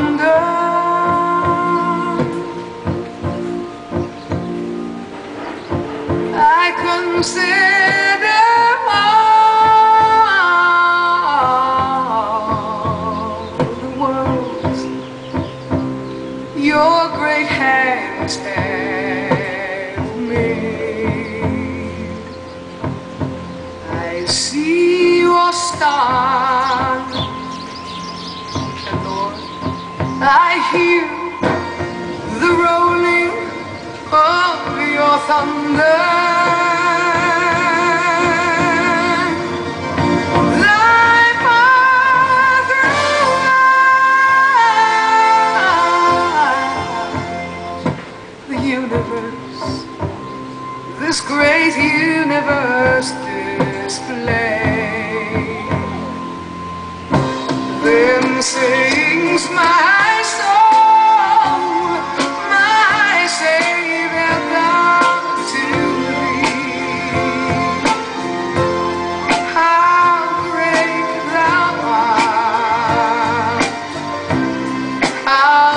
thunder. I consider all the worlds your great hands have made. I see your stars, and Lord, I hear the rolling of your thunder. Thy path through the universe, this great universe display. Then sings my soul, my Savior God to thee. How great thou art! How